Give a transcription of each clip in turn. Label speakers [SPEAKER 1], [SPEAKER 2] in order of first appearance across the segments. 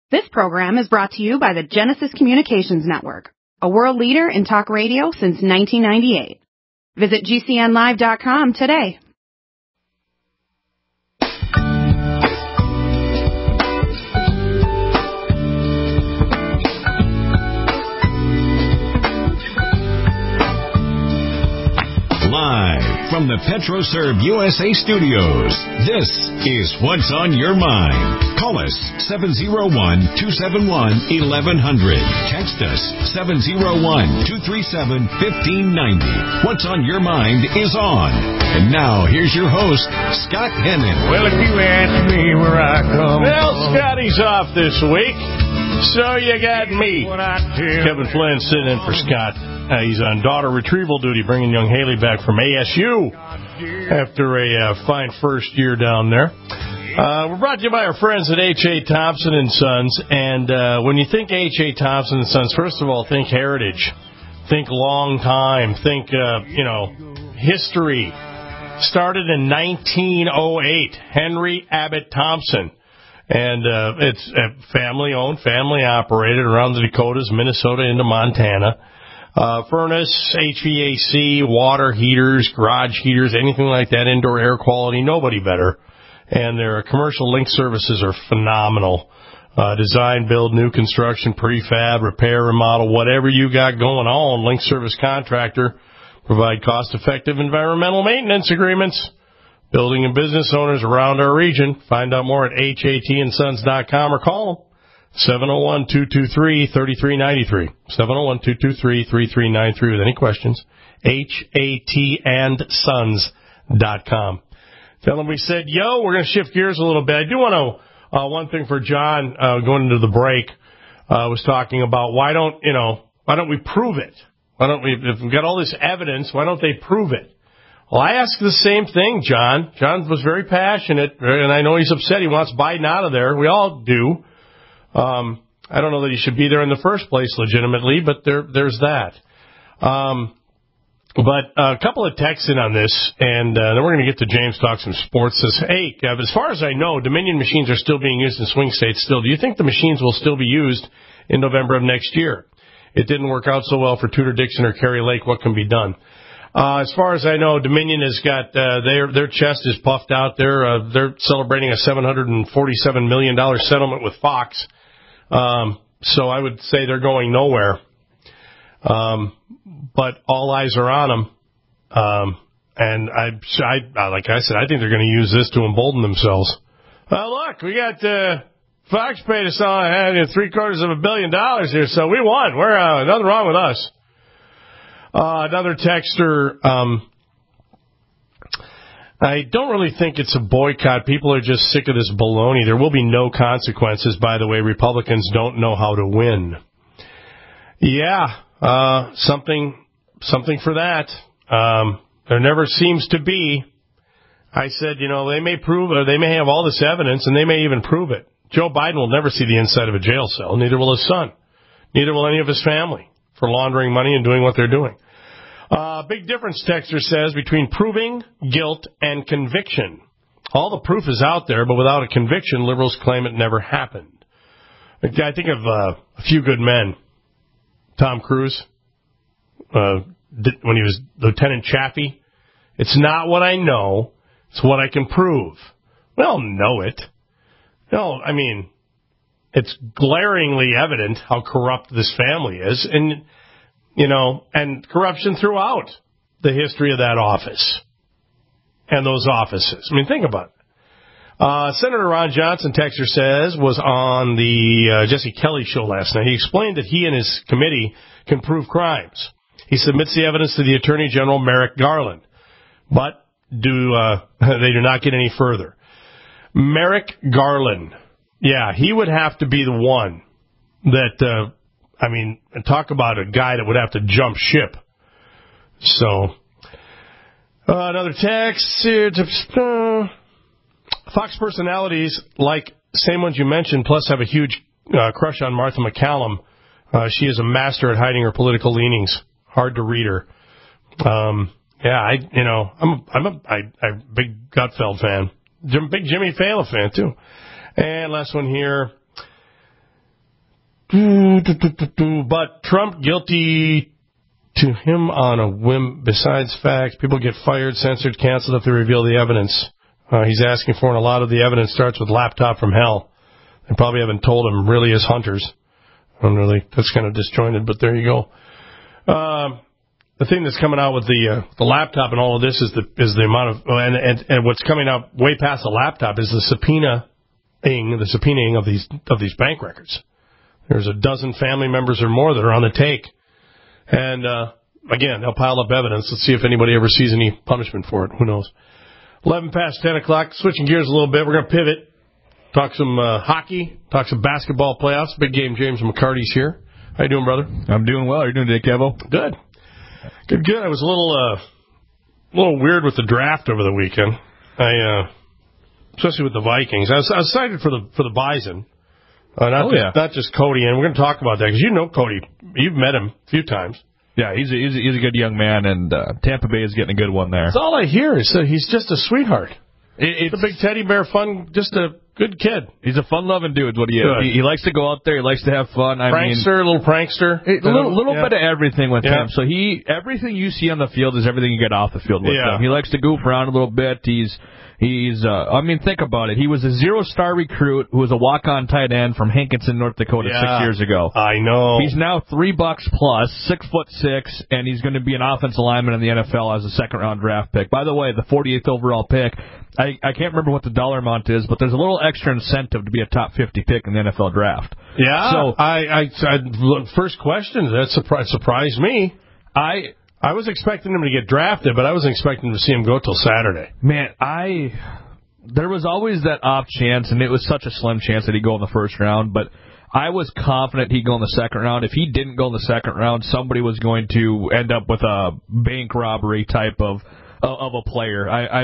[SPEAKER 1] This program is brought to you by the Genesis Communications Network, a world leader in talk radio since 1998. Visit GCNlive.com today.
[SPEAKER 2] Live from the PetroServe USA studios, this is What's on Your Mind. Call us 701-271-1100. Text us 701-237-1590. What's on Your Mind is on. And now, here's your host, Scott Hennon.
[SPEAKER 3] Well, if you ask me where I come from. Scotty's off this week, so you got me. Kevin Flynn sitting in for Scott. He's on daughter retrieval duty, bringing young Haley back from ASU after a fine first year down there. We're brought to you by our friends at H.A. Thompson & Sons. And when you think H.A. Thompson & Sons, first of all, think heritage. Think long time. Think, history. Started in 1908. Henry Abbott Thompson. And it's family-owned, family-operated around the Dakotas, Minnesota into Montana. Furnace, HVAC, water heaters, garage heaters, anything like that, indoor air quality, nobody better. And their commercial link services are phenomenal. Design, build, new construction, prefab, repair, remodel, whatever you got going on, link service contractor, provide cost-effective environmental maintenance agreements. Building and business owners around our region. Find out more at hatandsons.com or call them. 701-223-3393. 701-223-3393 with any questions. hatandsons.com. Tell them we said, we're going to shift gears a little bit. I do want to, one thing for John, going into the break, was talking about why don't we prove it? If we've got all this evidence, why don't they prove it? Well, I asked the same thing, John. John was very passionate, and I know he's upset. He wants Biden out of there. We all do. I don't know that he should be there in the first place legitimately, but there's that. But a couple of texts in on this, and then we're going to get to James talk some sports. Says, hey, Kev, as far as I know, Dominion machines are still being used in swing states still. Do you think the machines will still be used in November of next year? It didn't work out so well for Tudor Dixon or Kerry Lake. What can be done? As far as I know, Dominion has got their chest is puffed out. They're celebrating a $747 million settlement with Fox. So I would say they're going nowhere. But all eyes are on them. And like I said, I think they're going to use this to embolden themselves. Look, we got Fox paid us on $750 million here, so we won. We're nothing wrong with us. Another texter, I don't really think it's a boycott. People are just sick of this baloney. There will be no consequences. By the way, Republicans don't know how to win. Yeah, something for that. There never seems to be. I said, they may prove, or they may have all this evidence, and they may even prove it. Joe Biden will never see the inside of a jail cell. Neither will his son. Neither will any of his family for laundering money and doing what they're doing. Big difference, texter says, between proving guilt and conviction. All the proof is out there, but without a conviction, liberals claim it never happened. I think of A Few Good Men. Tom Cruise, when he was Lieutenant Chaffee. It's not what I know, it's what I can prove. We all know it. No, I mean, it's glaringly evident how corrupt this family is, and corruption throughout the history of that office and those offices. I mean, think about it. Senator Ron Johnson, texter says, was on the Jesse Kelly show last night. He explained that he and his committee can prove crimes. He submits the evidence to the Attorney General, Merrick Garland, but they do not get any further. Merrick Garland, yeah, he would have to be the one that, talk about a guy that would have to jump ship. So, another text. Fox personalities, like same ones you mentioned, plus have a huge crush on Martha McCallum. She is a master at hiding her political leanings. Hard to read her. I'm a big Gutfeld fan. Big Jimmy Fallon fan too. And last one here. But Trump guilty to him on a whim. Besides facts, people get fired, censored, canceled if they reveal the evidence. He's asking for, and a lot of the evidence starts with laptop from hell. They probably haven't told him really as hunters. That's kind of disjointed, but there you go. The thing that's coming out with the laptop and all of this is the amount of, and what's coming out way past the laptop is the subpoenaing of these bank records. There's a dozen family members or more that are on the take. And, again, they'll pile up evidence. Let's see if anybody ever sees any punishment for it. Who knows? 11 past 10 o'clock. Switching gears a little bit. We're going to pivot. Talk some hockey. Talk some basketball playoffs. Big game. James McCarty's here. How you doing, brother?
[SPEAKER 4] I'm doing well. How you doing today, Kevo?
[SPEAKER 3] Good. Good. I was a little weird with the draft over the weekend. Especially with the Vikings. I was excited for the Bison. Not just Cody, and we're going to talk about that because you know Cody. You've met him a few times.
[SPEAKER 4] Yeah, he's a good young man, and Tampa Bay is getting a good one there.
[SPEAKER 3] That's all I hear is that he's just a sweetheart. It's a big teddy bear, fun, just a good kid.
[SPEAKER 4] He's a fun-loving dude. What he is. He likes to go out there. He likes to have fun.
[SPEAKER 3] A little prankster.
[SPEAKER 4] A little bit of everything with him. So everything you see on the field is everything you get off the field with him. He likes to goof around a little bit. Think about it. He was a 0-star recruit who was a walk-on tight end from Hankinson, North Dakota 6 years ago.
[SPEAKER 3] I know.
[SPEAKER 4] He's now $3 plus, 6'6", and he's going to be an offensive lineman in the NFL as a second-round draft pick. By the way, the 48th overall pick, I can't remember what the dollar amount is, but there's a little extra incentive to be a top 50 pick in the NFL draft.
[SPEAKER 3] Yeah. So first question, that surprised me. I was expecting him to get drafted, but I wasn't expecting to see him go till Saturday.
[SPEAKER 4] Man, there was always that off chance, and it was such a slim chance that he'd go in the first round, but I was confident he'd go in the second round. If he didn't go in the second round, somebody was going to end up with a bank robbery type of a player.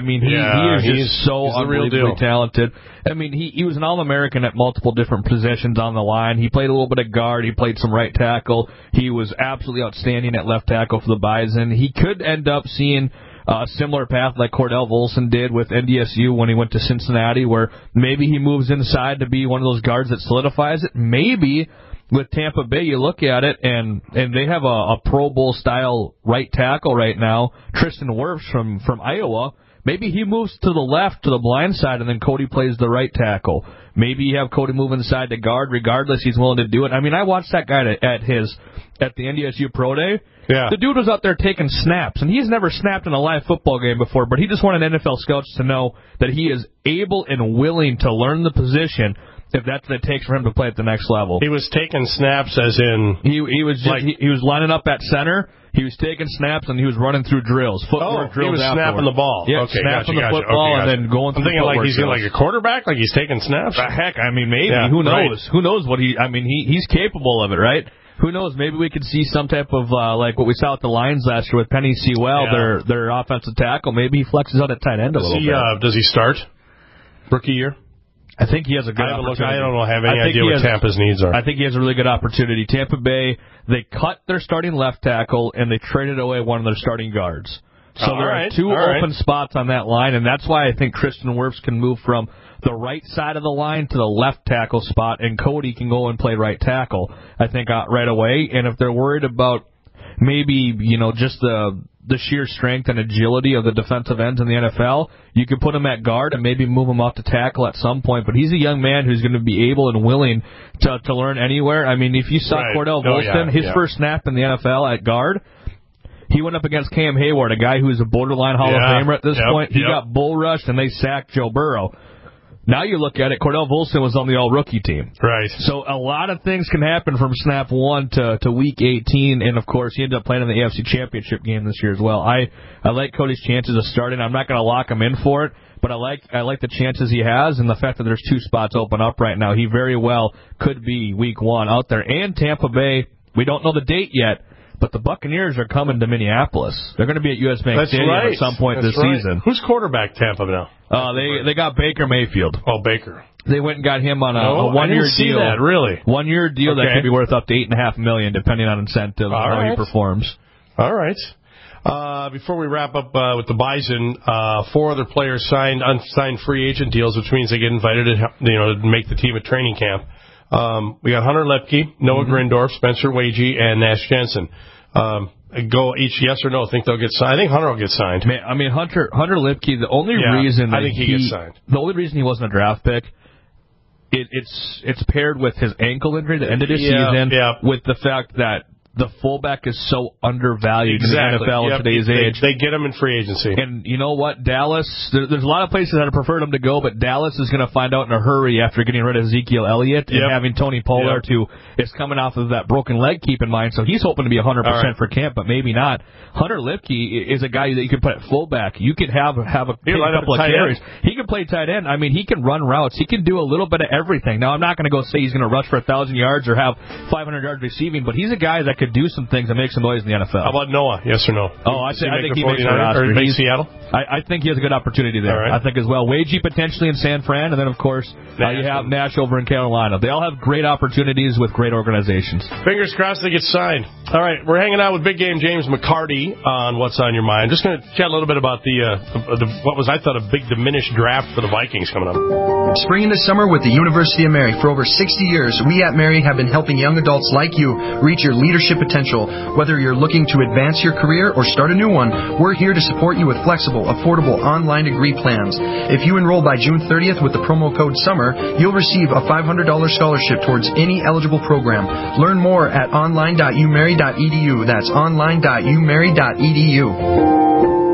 [SPEAKER 4] He's so unbelievably talented. I mean, he was an All-American at multiple different positions on the line. He played a little bit of guard. He played some right tackle. He was absolutely outstanding at left tackle for the Bison. He could end up seeing a similar path like Cordell Volson did with NDSU when he went to Cincinnati, where maybe he moves inside to be one of those guards that solidifies it. Maybe with Tampa Bay, you look at it, and they have a Pro Bowl-style right tackle right now, Tristan Wirfs from Iowa. Maybe he moves to the left, to the blind side, and then Cody plays the right tackle. Maybe you have Cody move inside to guard. Regardless, he's willing to do it. I mean, I watched that guy at the NDSU Pro Day.
[SPEAKER 3] Yeah.
[SPEAKER 4] The dude was out there taking snaps, and he's never snapped in a live football game before, but he just wanted NFL scouts to know that he is able and willing to learn the position if that's what it takes for him to play at the next level.
[SPEAKER 3] He was taking snaps as in...
[SPEAKER 4] He was lining up at center, he was taking snaps, and he was running through drills, footwork drills.
[SPEAKER 3] He was snapping the ball.
[SPEAKER 4] Yeah, snapping the football and then going through the footwork.
[SPEAKER 3] I'm thinking like he's like a quarterback, like he's taking snaps.
[SPEAKER 4] Heck, I mean, maybe. Yeah, who knows? Right. Who knows what he's capable of it, right? Who knows? Maybe we could see some type of like what we saw with the Lions last year with Penny Sewell, their offensive tackle. Maybe he flexes out at tight end a little bit.
[SPEAKER 3] Does he start rookie year?
[SPEAKER 4] I think he has a good opportunity.
[SPEAKER 3] I don't have any idea what Tampa's needs are.
[SPEAKER 4] I think he has a really good opportunity. Tampa Bay, they cut their starting left tackle, and they traded away one of their starting guards. So there are two open spots on that line, and that's why I think Tristan Wirfs can move from the right side of the line to the left tackle spot, and Cody can go and play right tackle, I think, right away. And if they're worried about maybe, just the sheer strength and agility of the defensive ends in the NFL, you could put him at guard and maybe move him off to tackle at some point. But he's a young man who's going to be able and willing to learn anywhere. I mean, if you saw Cordell Volson, his first snap in the NFL at guard, he went up against Cam Hayward, a guy who's a borderline Hall of Famer at this point. He got bull rushed, and they sacked Joe Burrow. Now you look at it, Cordell Volson was on the all-rookie team.
[SPEAKER 3] Right.
[SPEAKER 4] So a lot of things can happen from snap 1 to week 18, and, of course, he ended up playing in the AFC Championship game this year as well. I like Cody's chances of starting. I'm not going to lock him in for it, but I like the chances he has, and the fact that there's two spots open up right now. He very well could be week 1 out there. And Tampa Bay, we don't know the date yet, but the Buccaneers are coming to Minneapolis. They're going to be at U.S. Bank Stadium at some point this season.
[SPEAKER 3] Who's quarterback Tampa now?
[SPEAKER 4] They got Baker Mayfield.
[SPEAKER 3] Oh, Baker.
[SPEAKER 4] They went and got him on a one-year deal.
[SPEAKER 3] That, really?
[SPEAKER 4] 1 year deal that could be worth up to $8.5 million, depending on incentive and how he performs.
[SPEAKER 3] All right. Before we wrap up with the Bison, 4 other players signed unsigned free agent deals, which means they get invited to make the team at training camp. We got Hunter Lepke, Noah Grindorf, Spencer Wagee, and Nash Jensen. Go each yes or no. Think they'll get signed? I think Hunter will get signed.
[SPEAKER 4] Man, I mean, Hunter Lepke. The only reason
[SPEAKER 3] I think he gets signed.
[SPEAKER 4] The only reason he wasn't a draft pick. It's paired with his ankle injury that ended his season. With the fact that the fullback is so undervalued in the NFL at today's age.
[SPEAKER 3] They get him in free agency.
[SPEAKER 4] And you know what? Dallas, there's a lot of places that have preferred him to go, but Dallas is going to find out in a hurry after getting rid of Ezekiel Elliott and having Tony Pollard, who is coming off of that broken leg, keep in mind. So he's hoping to be 100% for camp, but maybe not. Hunter Lepke is a guy that you can put at fullback. You could have a couple of carries. He can play tight end. I mean, he can run routes. He can do a little bit of everything. Now, I'm not going to go say he's going to rush for 1,000 yards or have 500 yards receiving, but he's a guy that could do some things and make some noise in the NFL.
[SPEAKER 3] How about Noah? Yes or no?
[SPEAKER 4] Oh, I think he makes the roster.
[SPEAKER 3] Or Seattle?
[SPEAKER 4] I think he has a good opportunity there. Right. I think as well. Wagee potentially in San Fran, and then, of course, you have Nash over in Carolina. They all have great opportunities with great organizations.
[SPEAKER 3] Fingers crossed they get signed. All right, we're hanging out with Big Game James McCarty on What's on Your Mind. Just going to chat a little bit about what was, I thought, a big diminished draft for the Vikings coming up.
[SPEAKER 5] Spring into summer with the University of Mary. For over 60 years, we at Mary have been helping young adults like you reach your leadership potential. Whether you're looking to advance your career or start a new one, we're here to support you with flexible, affordable online degree plans. If you enroll by June 30th with the promo code SUMMER, you'll receive a $500 scholarship towards any eligible program. Learn more at online.umary.edu. That's online.umary.edu.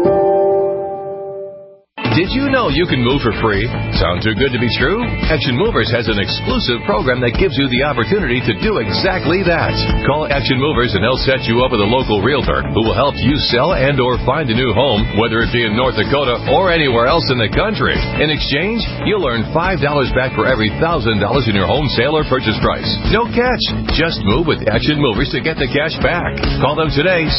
[SPEAKER 6] Did you know you can move for free? Sound too good to be true? Action Movers has an exclusive program that gives you the opportunity to do exactly that. Call Action Movers and they'll set you up with a local realtor who will help you sell and or find a new home, whether it be in North Dakota or anywhere else in the country. In exchange, you'll earn $5 back for every $1,000 in your home sale or purchase price. No catch. Just move with Action Movers to get the cash back. Call them today,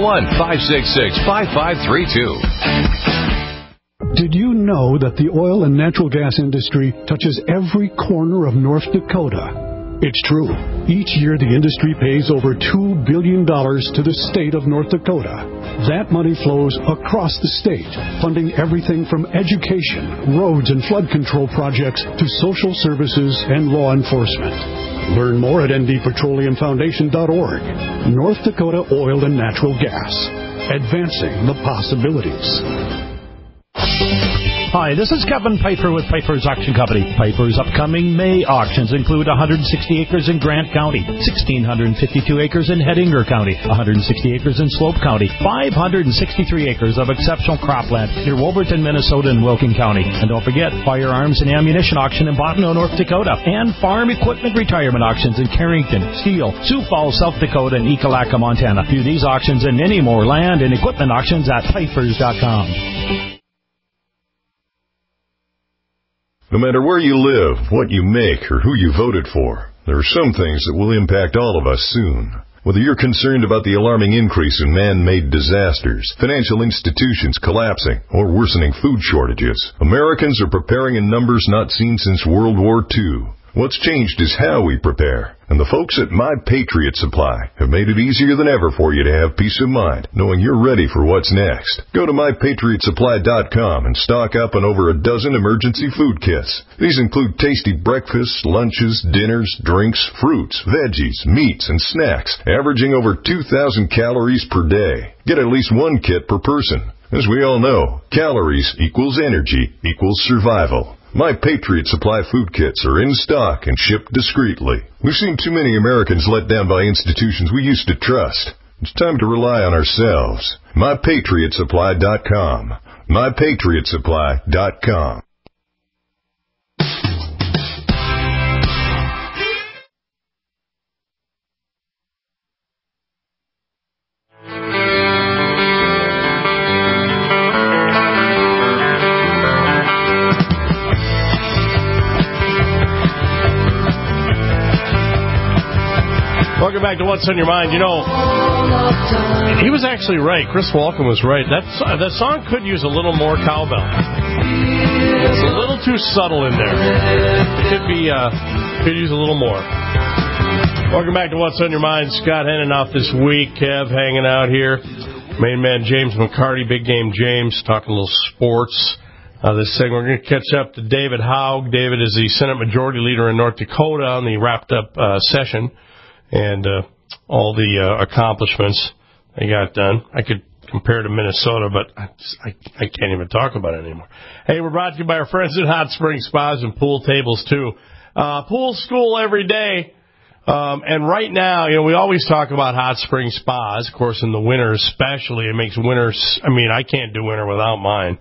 [SPEAKER 6] 701-566-5532.
[SPEAKER 7] Did you know that the oil and natural gas industry touches every corner of North Dakota? It's true. Each year the industry pays over $2 billion to the state of North Dakota. That money flows across the state, funding everything from education, roads and flood control projects to social services and law enforcement. Learn more at ndpetroleumfoundation.org. North Dakota Oil and Natural Gas. Advancing the possibilities.
[SPEAKER 8] Hi, this is Kevin Piper with Piper's Auction Company. Piper's upcoming May auctions include 160 acres in Grant County, 1,652 acres in Hettinger County, 160 acres in Slope County, 563 acres of exceptional cropland near Wolverton, Minnesota and Wilkin County. And don't forget, firearms and ammunition auction in Bottineau, North Dakota, and farm equipment retirement auctions in Carrington, Steele, Sioux Falls, South Dakota, and Ekalaka, Montana. View these auctions and many more land and equipment auctions at Pipers.com.
[SPEAKER 9] No matter where you live, what you make, or who you voted for, there are some things that will impact all of us soon. Whether you're concerned about the alarming increase in man-made disasters, financial institutions collapsing, or worsening food shortages, Americans are preparing in numbers not seen since World War II. What's changed is how we prepare. And the folks at My Patriot Supply have made it easier than ever for you to have peace of mind, knowing you're ready for what's next. Go to MyPatriotSupply.com and stock up on over a dozen emergency food kits. These include tasty breakfasts, lunches, dinners, drinks, fruits, veggies, meats, and snacks, averaging over 2,000 calories per day. Get at least one kit per person. As we all know, calories equals energy equals survival. My Patriot Supply food kits are in stock and shipped discreetly. We've seen too many Americans let down by institutions we used to trust. It's time to rely on ourselves. MyPatriotSupply.com. MyPatriotSupply.com.
[SPEAKER 3] Welcome back to What's on Your Mind. You know, he was actually right. Chris Walken was right. That song could use a little more cowbell. It's a little too subtle in there. It could use a little more. Welcome back to What's on Your Mind. Scott Hennon off this week. Kev hanging out here. Main man James McCarty, Big Game James, talking a little sports. this segment. We're going to catch up to David Haug. David is the Senate Majority Leader in North Dakota on the wrapped-up session and all the accomplishments they got done. I could compare to Minnesota, but I can't even talk about it anymore. Hey, we're brought to you by our friends at Hot Spring Spas and Pool Tables, too. Pool school every day. And right now, we always talk about Hot Spring Spas. Of course, in the winter especially, it makes winters, I can't do winter without mine.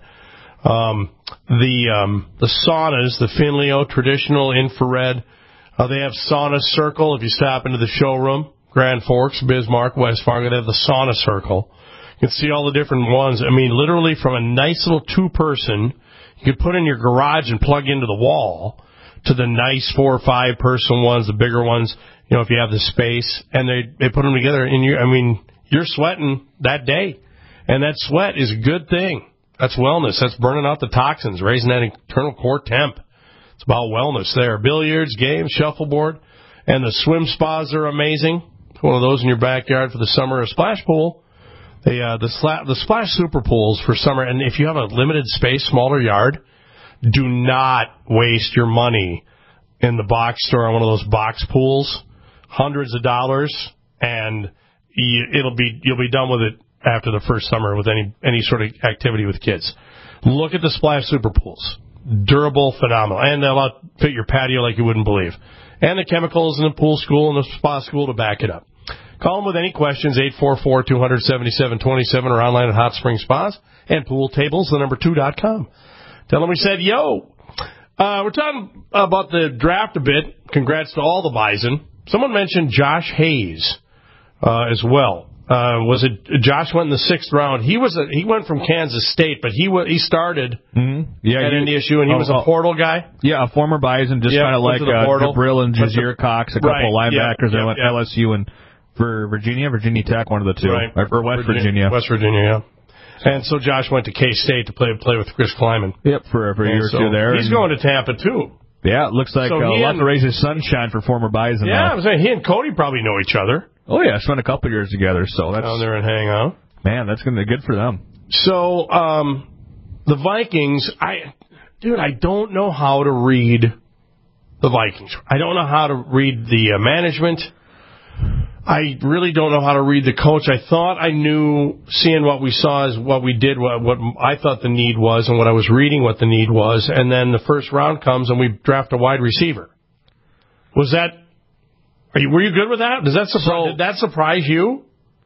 [SPEAKER 3] The saunas, the Finleo traditional infrared, they have Sauna Circle. If you stop into the showroom, Grand Forks, Bismarck, West Fargo, they have the Sauna Circle. You can see all the different ones. Literally from a nice little 2-person, you could put in your garage and plug into the wall, to the nice 4 or 5 person ones, the bigger ones, if you have the space, and they put them together, and you're sweating that day. And that sweat is a good thing. That's wellness. That's burning out the toxins, raising that internal core temp. It's about wellness there. Billiards, games, shuffleboard, and the swim spas are amazing. One of those in your backyard for the summer. A splash pool. The splash super pools for summer, and if you have a limited space, smaller yard, do not waste your money in the box store on one of those box pools. Hundreds of dollars, and you'll be done with it after the first summer with any sort of activity with kids. Look at the splash super pools. Durable, phenomenal, and they'll fit your patio like you wouldn't believe. And the chemicals in the pool school and the spa school to back it up. Call them with any questions, 844-200-7727, or online at Hot Spring Spas and Pool Tables, the2.com. Tell them we said, yo. We're talking about the draft a bit. Congrats to all the Bison. Someone mentioned Josh Hayes as well. Was it Josh went in the 6th round? He went from Kansas State, but he started at NDSU, and he was a portal guy.
[SPEAKER 4] Yeah, a former Bison, just kind of like Jabril and Jazeer Cox, a couple of linebackers that went LSU and for Virginia Tech, one of the two, or West Virginia.
[SPEAKER 3] West Virginia, yeah. And so Josh went to K-State to play with Chris Kleiman.
[SPEAKER 4] Yep, for a year or two there.
[SPEAKER 3] He's going to Tampa, too.
[SPEAKER 4] Yeah, it looks like a lot to raise his sunshine for former Bison.
[SPEAKER 3] Yeah, I was saying, he and Cody probably know each other.
[SPEAKER 4] Oh, yeah, spent a couple years together, so that's...
[SPEAKER 3] Down there and hang out.
[SPEAKER 4] Man, that's going to be good for them.
[SPEAKER 3] So, the Vikings, I don't know how to read the Vikings. I don't know how to read the management. I really don't know how to read the coach. I thought I knew, seeing what we saw is what we did, what I thought the need was, and what I was reading what the need was, and then the first round comes and we draft a wide receiver. Was that... Were you good with that? Did that surprise you?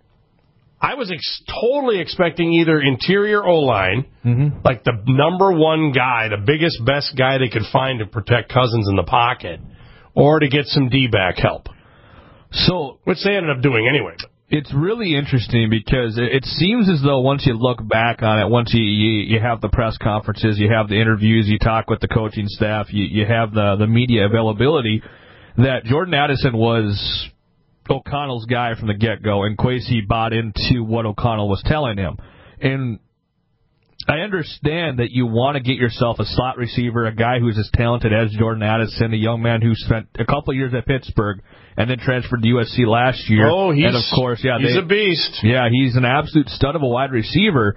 [SPEAKER 3] I was totally expecting either interior O-line, like the number one guy, the biggest, best guy they could find to protect Cousins in the pocket, or to get some D-back help.
[SPEAKER 4] So,
[SPEAKER 3] which they ended up doing anyway.
[SPEAKER 4] It's really interesting because it seems as though once you look back on it, once you have the press conferences, you have the interviews, you talk with the coaching staff, you have the media availability, that Jordan Addison was O'Connell's guy from the get-go, and Kwesi bought into what O'Connell was telling him. And I understand that you want to get yourself a slot receiver, a guy who's as talented as Jordan Addison, a young man who spent a couple of years at Pittsburgh and then transferred to USC last year.
[SPEAKER 3] Oh,
[SPEAKER 4] and of course,
[SPEAKER 3] he's a beast.
[SPEAKER 4] Yeah, he's an absolute stud of a wide receiver.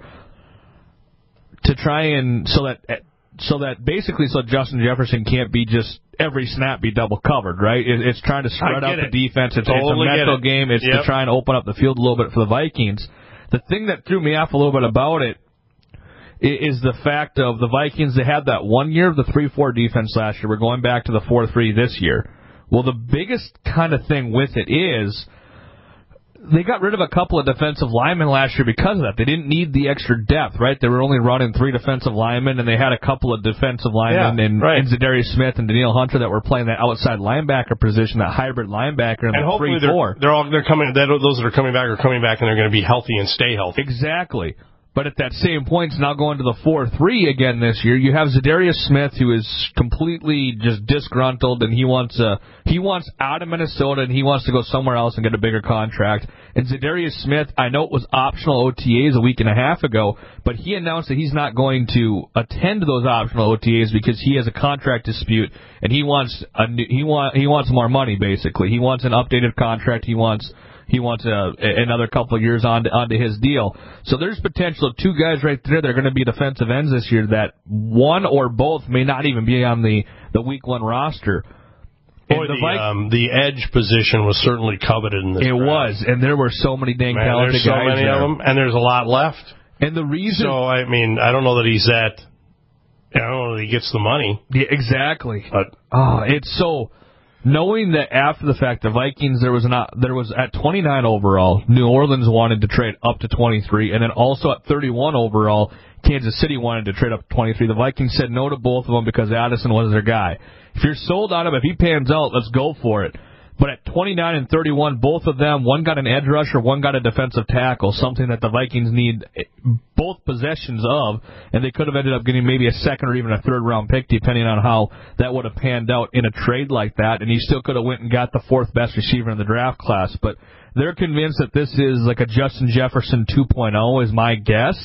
[SPEAKER 4] To try and so that basically Justin Jefferson can't be just every snap be double covered, right? It's trying to spread out the defense. It's a mental game. It's to try and open up the field a little bit for the Vikings. The thing that threw me off a little bit about it is the fact of the Vikings, they had that 1 year of the 3-4 defense last year. We're going back to the 4-3 this year. Well, the biggest kind of thing with it is they got rid of a couple of defensive linemen last year because of that. They didn't need the extra depth, right? They were only running 3 defensive linemen, and they had a couple of defensive linemen in Zadarius Smith and Daniil Hunter that were playing that outside linebacker position, that hybrid linebacker in the 3-4.
[SPEAKER 3] They're coming. Those that are coming back, and they're going to be healthy and stay healthy.
[SPEAKER 4] Exactly. But at that same point, now going to the 4-3 again this year, you have Zadarius Smith, who is completely just disgruntled, and he wants out of Minnesota, and he wants to go somewhere else and get a bigger contract. And Zadarius Smith, I know it was optional OTAs a week and a half ago, but he announced that he's not going to attend those optional OTAs because he has a contract dispute, and he wants more money. Basically, he wants an updated contract. He wants he wants another couple of years onto his deal. So there's potential of two guys right there that are going to be defensive ends this year that one or both may not even be on the week one roster.
[SPEAKER 3] Boy, the edge position was certainly coveted in this draft.
[SPEAKER 4] It was, and there were so many talented guys.
[SPEAKER 3] There's so many of them, and there's a lot left.
[SPEAKER 4] And the reason...
[SPEAKER 3] So, I mean, I don't know that he's at... I don't know that he gets the money.
[SPEAKER 4] Yeah, exactly.
[SPEAKER 3] But
[SPEAKER 4] it's so... Knowing that after the fact, the Vikings, there was at 29 overall, New Orleans wanted to trade up to 23, and then also at 31 overall, Kansas City wanted to trade up to 23. The Vikings said no to both of them because Addison was their guy. If you're sold on him, if he pans out, let's go for it. But at 29 and 31, both of them, one got an edge rusher, one got a defensive tackle, something that the Vikings need both possessions of, and they could have ended up getting maybe a second or even a third-round pick, depending on how that would have panned out in a trade like that, and he still could have went and got the fourth best receiver in the draft class. But they're convinced that this is like a Justin Jefferson 2.0 is my guess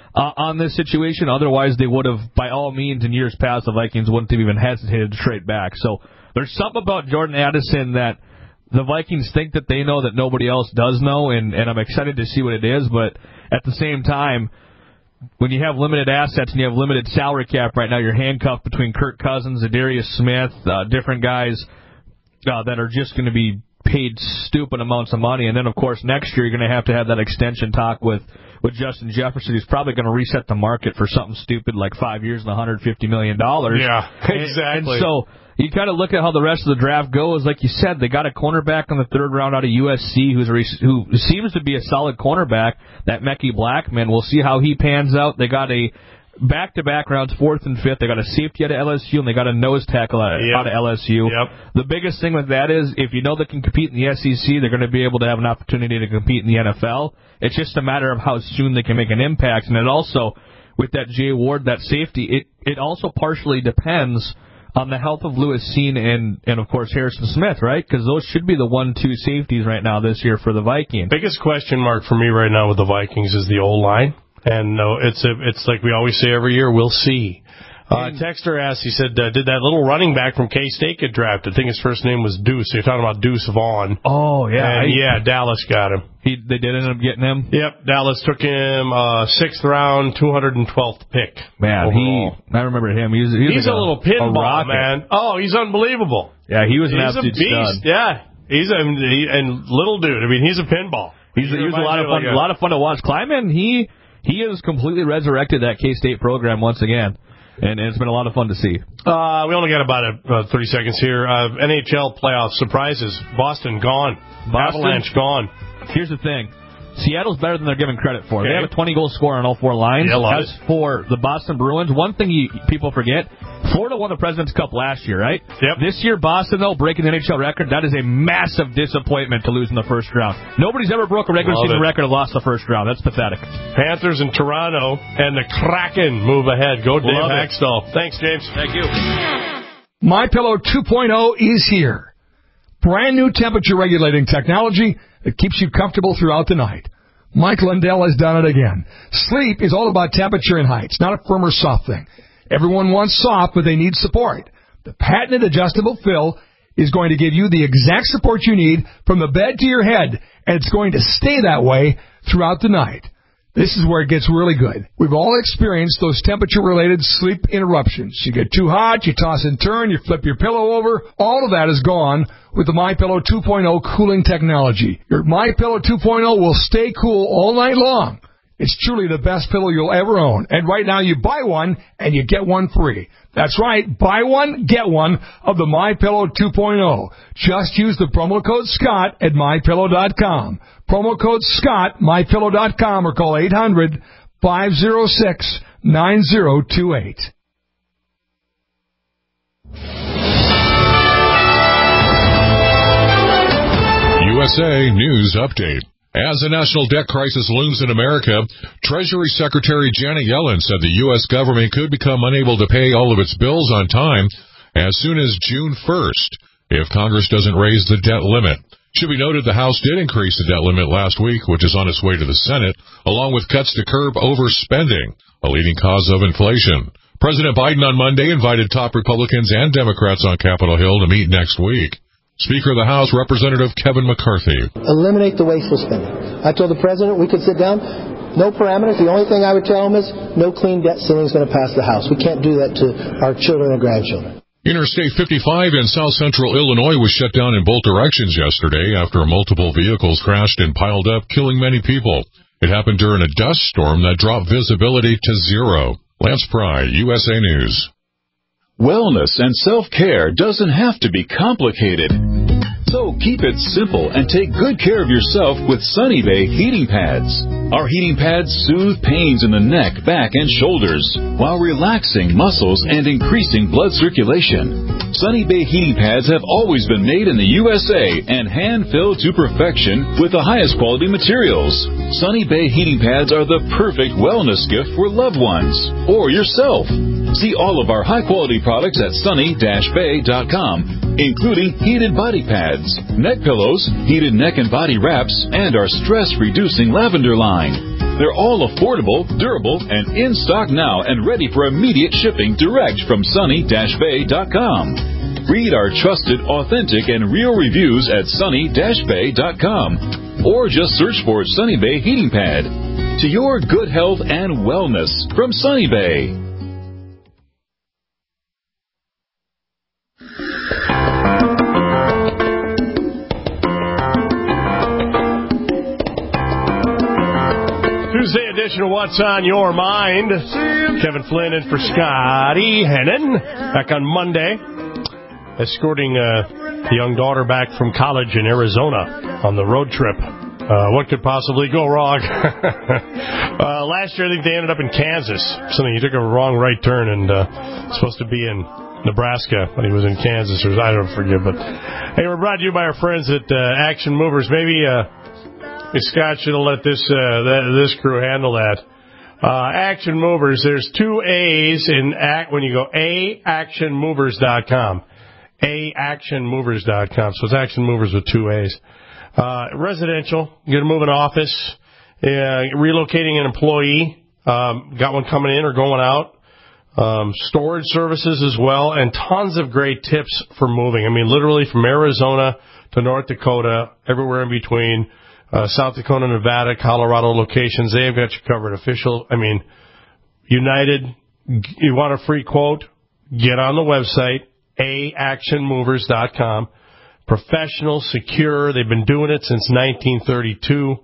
[SPEAKER 4] on this situation. Otherwise, they would have, by all means, in years past, the Vikings wouldn't have even hesitated to trade back. So there's something about Jordan Addison that the Vikings think that they know that nobody else does know, and I'm excited to see what it is. But at the same time, when you have limited assets and you have limited salary cap right now, you're handcuffed between Kirk Cousins, Adarius Smith, different guys that are just going to be paid stupid amounts of money. And then, of course, next year you're going to have that extension talk with Justin Jefferson, who's probably going to reset the market for something stupid like 5 years and $150 million.
[SPEAKER 3] Yeah, exactly.
[SPEAKER 4] And so you kind of look at how the rest of the draft goes. Like you said, they got a cornerback in the third round out of USC who seems to be a solid cornerback, that Mekhi Blackman. We'll see how he pans out. They got a back-to-back rounds, 4th and 5th. They got a safety out of LSU, and they got a nose tackle out of LSU.
[SPEAKER 3] Yep.
[SPEAKER 4] The biggest thing with that is if you know they can compete in the SEC, they're going to be able to have an opportunity to compete in the NFL. It's just a matter of how soon they can make an impact. And it also, with that Jay Ward, that safety, it also partially depends on the health of Lewis Cine and of course, Harrison Smith, right? Because those should be the 1-2 safeties right now this year for the Vikings.
[SPEAKER 3] Biggest question mark for me right now with the Vikings is the O-line. And no, it's like we always say every year, we'll see. Texter asked, he said, did that little running back from K-State get drafted? I think his first name was Deuce. So you're talking about Deuce Vaughn.
[SPEAKER 4] Oh, yeah.
[SPEAKER 3] And Dallas got him.
[SPEAKER 4] They did end up getting him?
[SPEAKER 3] Yep, Dallas took him 6th round, 212th pick.
[SPEAKER 4] Man, I remember him. He's
[SPEAKER 3] a little pinball, man. Oh, he's unbelievable.
[SPEAKER 4] Yeah, he was an absolute
[SPEAKER 3] beast.
[SPEAKER 4] stud.
[SPEAKER 3] Yeah, and little dude. I mean, he's a pinball.
[SPEAKER 4] He was a lot of fun. A lot of fun to watch. Klieman, he has completely resurrected that K-State program once again. And it's been a lot of fun to see.
[SPEAKER 3] We only got about 30 seconds here. NHL playoff surprises. Boston gone. Avalanche gone.
[SPEAKER 4] Here's the thing. Seattle's better than they're given credit for. Okay. They have a 20-goal scorer on all 4 lines.
[SPEAKER 3] Yeah,
[SPEAKER 4] as for the Boston Bruins, one thing people forget, Florida won the President's Cup last year, right?
[SPEAKER 3] Yep.
[SPEAKER 4] This year, Boston, though, breaking the NHL record, that is a massive disappointment to lose in the first round. Nobody's ever broke a regular season record and lost the first round. That's pathetic.
[SPEAKER 3] Panthers in Toronto and the Kraken move ahead. Go Dave Haxtell. Thanks, James.
[SPEAKER 4] Thank you.
[SPEAKER 10] MyPillow 2.0 is here. Brand new temperature regulating technology that keeps you comfortable throughout the night. Mike Lindell has done it again. Sleep is all about temperature and height. It's not a firm or soft thing. Everyone wants soft, but they need support. The patented adjustable fill is going to give you the exact support you need from the bed to your head, and it's going to stay that way throughout the night. This is where it gets really good. We've all experienced those temperature-related sleep interruptions. You get too hot, you toss and turn, you flip your pillow over. All of that is gone with the MyPillow 2.0 cooling technology. Your MyPillow 2.0 will stay cool all night long. It's truly the best pillow you'll ever own. And right now you buy one and you get one free. That's right, buy one, get one of the MyPillow 2.0. Just use the promo code Scott at MyPillow.com. Promo code Scott, MyPillow.com, or call 800-506-9028.
[SPEAKER 11] USA News Update. As the national debt crisis looms in America, Treasury Secretary Janet Yellen said the U.S. government could become unable to pay all of its bills on time as soon as June 1st if Congress doesn't raise the debt limit. Should be noted the House did increase the debt limit last week, which is on its way to the Senate, along with cuts to curb overspending, a leading cause of inflation. President Biden on Monday invited top Republicans and Democrats on Capitol Hill to meet next week. Speaker of the House, Representative Kevin McCarthy.
[SPEAKER 12] Eliminate the wasteful spending. I told the President we could sit down, no parameters. The only thing I would tell him is no clean debt ceiling is going to pass the House. We can't do that to our children and grandchildren.
[SPEAKER 11] Interstate 55 in south central Illinois was shut down in both directions yesterday after multiple vehicles crashed and piled up, killing many people. It happened during a dust storm that dropped visibility to zero. Lance Pry, USA News.
[SPEAKER 13] Wellness and self-care doesn't have to be complicated. So keep it simple and take good care of yourself with Sunny Bay heating pads. Our heating pads soothe pains in the neck, back, and shoulders while relaxing muscles and increasing blood circulation. Sunny Bay heating pads have always been made in the USA and hand-filled to perfection with the highest quality materials. Sunny Bay heating pads are the perfect wellness gift for loved ones or yourself. See all of our high-quality products at sunny-bay.com, including heated body pads, neck pillows, heated neck and body wraps, and our stress-reducing lavender line. They're all affordable, durable, and in stock now and ready for immediate shipping direct from sunny-bay.com. Read our trusted, authentic, and real reviews at sunny-bay.com or just search for Sunny Bay Heating Pad. To your good health and wellness from Sunny Bay.
[SPEAKER 3] Tuesday edition of What's on Your Mind. Kevin Flynn in for Scotty Hennon. Back on Monday, escorting the young daughter back from college in Arizona on the road trip. What could possibly go wrong? Last year, I think they ended up in Kansas. He took a wrong right turn and supposed to be in Nebraska, but he was in Kansas, or I don't forget. But hey, we're brought to you by our friends at Action Movers. Maybe Scott should have let this crew handle that. Action Movers. There's two A's in when you go actionmovers.com. actionmovers.com. So it's Action Movers with two A's. Residential. You're going to move an office. Relocating an employee. Got one coming in or going out. Storage services as well, and tons of great tips for moving. I mean, literally from Arizona to North Dakota, everywhere in between. South Dakota, Nevada, Colorado locations, they've got you covered. United, you want a free quote? Get on the website, actionmovers.com. Professional, secure, they've been doing it since 1932.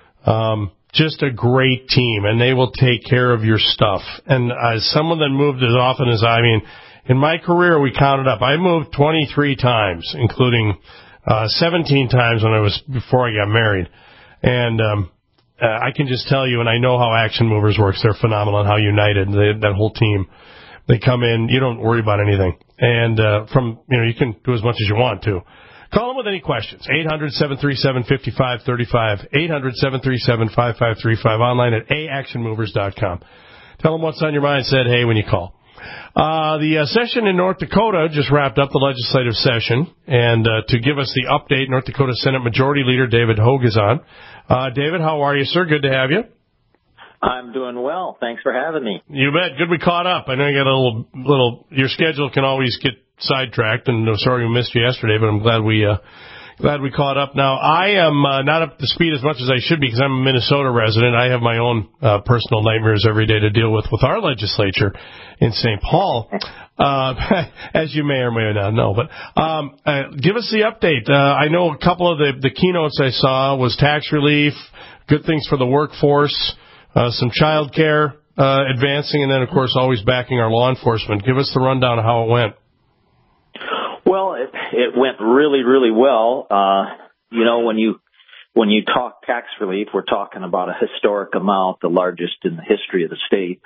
[SPEAKER 3] Just a great team, and they will take care of your stuff. And some of them moved as often as in my career, we counted up. I moved 23 times, including 17 times before I got married. And I can just tell you, and I know how Action Movers works. They're phenomenal, and how United, that whole team, they come in. You don't worry about anything. And you can do as much as you want to. Call them with any questions. 800-737-5535. 800-737-5535. Online at actionmovers.com. Tell them what's on your mind. Said hey when you call. The session in North Dakota just wrapped up, the legislative session, and to give us the update, North Dakota Senate Majority Leader David Hogue is on. David, how are you, sir? Good to have you.
[SPEAKER 14] I'm doing well. Thanks for having me.
[SPEAKER 3] You bet. Good we caught up. I know you got a little. Your schedule can always get sidetracked, and sorry we missed you yesterday, but I'm glad we caught up. Now, I am not up to speed as much as I should be because I'm a Minnesota resident. I have my own personal nightmares every day to deal with our legislature in St. Paul, as you may or may not know. But give us the update. I know a couple of the keynotes I saw was tax relief, good things for the workforce, some child care advancing, and then, of course, always backing our law enforcement. Give us the rundown of how it went.
[SPEAKER 14] Well, it went really, really well. When you talk tax relief, we're talking about a historic amount, the largest in the history of the state.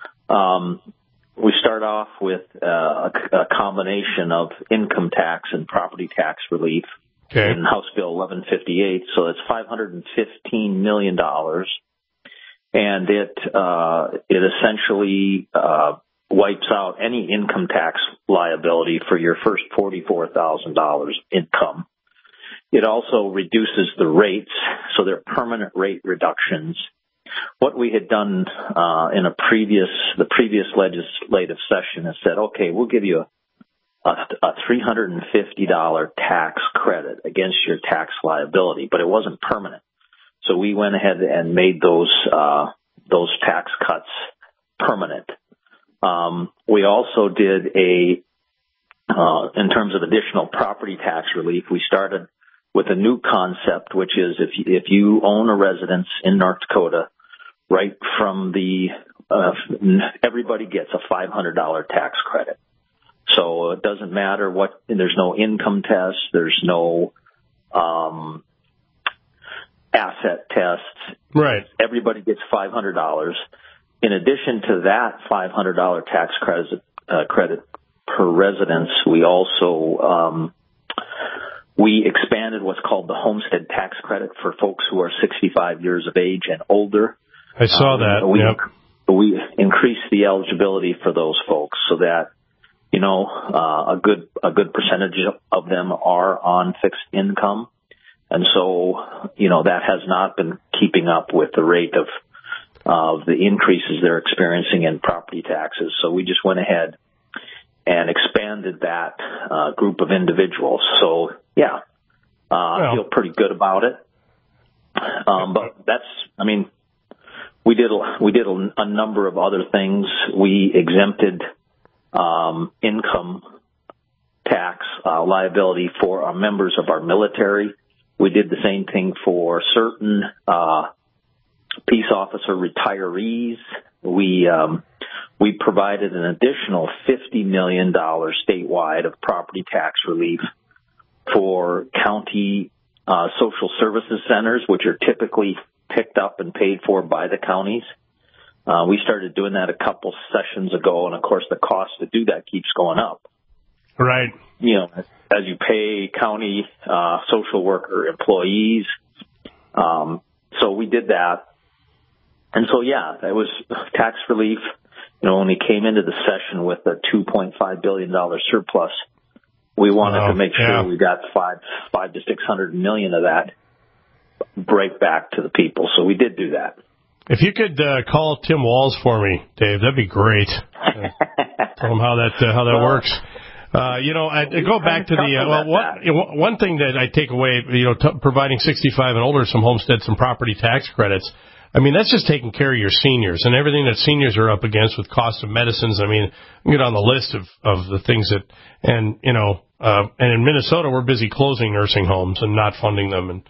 [SPEAKER 14] We start off with a combination of income tax and property tax relief in House Bill 1158. So it's $515 million, and it essentially wipes out any income tax liability for your first $44,000 income. It also reduces the rates, so they're permanent rate reductions. What we had done in the previous legislative session is said, okay, we'll give you a $350 tax credit against your tax liability, but it wasn't permanent. So we went ahead and made those tax cuts permanent. We also did in terms of additional property tax relief, we started with a new concept, which is if you own a residence in North Dakota, right from everybody gets a $500 tax credit. So it doesn't matter there's no income test, there's no asset tests.
[SPEAKER 3] Right.
[SPEAKER 14] Everybody gets $500. In addition to that $500 tax credit per residence, we also we expanded what's called the homestead tax credit for folks who are 65 years of age and older.
[SPEAKER 3] I saw that.
[SPEAKER 14] We increased the eligibility for those folks so that a good percentage of them are on fixed income. And so, that has not been keeping up with the rate of the increases they're experiencing in property taxes. So we just went ahead and expanded that group of individuals. So, yeah, I feel pretty good about it. But we did a number of other things. We exempted income tax liability for our members of our military. We did the same thing for certain peace officer retirees. We provided an additional $50 million statewide of property tax relief for county social services centers, which are typically picked up and paid for by the counties. We started doing that a couple sessions ago, and of course the cost to do that keeps going up.
[SPEAKER 3] Right.
[SPEAKER 14] As you pay county social worker employees. So we did that. And so, yeah, that was tax relief. When we came into the session with a $2.5 billion surplus, we wanted to make sure we got $500 to $600 million of that break back to the people. So we did do that.
[SPEAKER 3] If you could call Tim Walz for me, Dave, that'd be great. Tell him how that works. I go back to one thing that I take away, providing 65 and older some homestead, some property tax credits. That's just taking care of your seniors and everything that seniors are up against with cost of medicines. You get on the list of the things that, and in Minnesota, we're busy closing nursing homes and not funding them. And,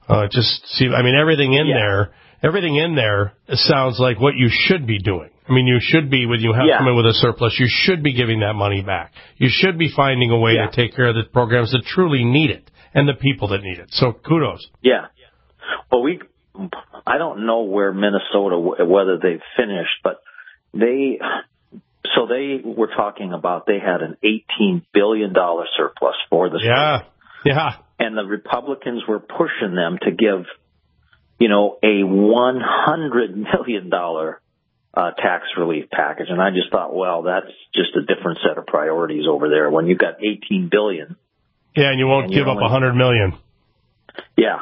[SPEAKER 3] everything in there sounds like what you should be doing. You should be, when you have come in with a surplus, you should be giving that money back. You should be finding a way to take care of the programs that truly need it and the people that need it. So kudos.
[SPEAKER 14] Yeah. Well, I don't know where Minnesota, whether they've finished, but they were talking about they had an $18 billion surplus for the state.
[SPEAKER 3] Yeah.
[SPEAKER 14] And the Republicans were pushing them to give, a $100 million tax relief package. And I just thought, well, that's just a different set of priorities over there. When you've got $18 billion.
[SPEAKER 3] Yeah, and you won't give up $100 million.
[SPEAKER 14] Yeah.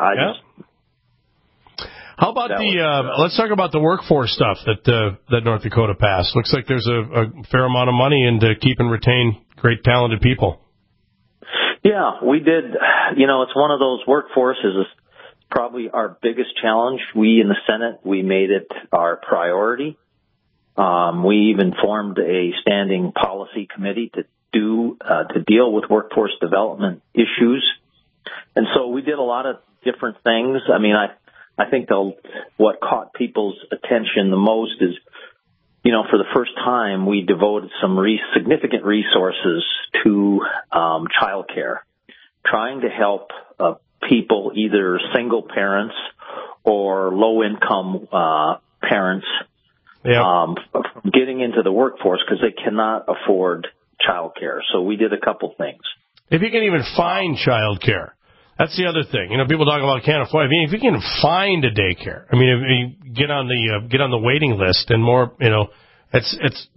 [SPEAKER 3] How about let's talk about the workforce stuff that North Dakota passed. Looks like there's a fair amount of money into keep and retain great talented people.
[SPEAKER 14] Yeah, we did. It's one of those workforces is probably our biggest challenge. We in the Senate, we made it our priority. We even formed a standing policy committee to deal with workforce development issues. And so we did a lot of different things. I think what caught people's attention the most is, for the first time, we devoted some significant resources to child care, trying to help people, either single parents or low-income parents, getting into the workforce because they cannot afford child care. So we did a couple things.
[SPEAKER 3] If you can even find child care. That's the other thing. People talk about can't afford. If you can find a daycare, if you get on the waiting list and more, that's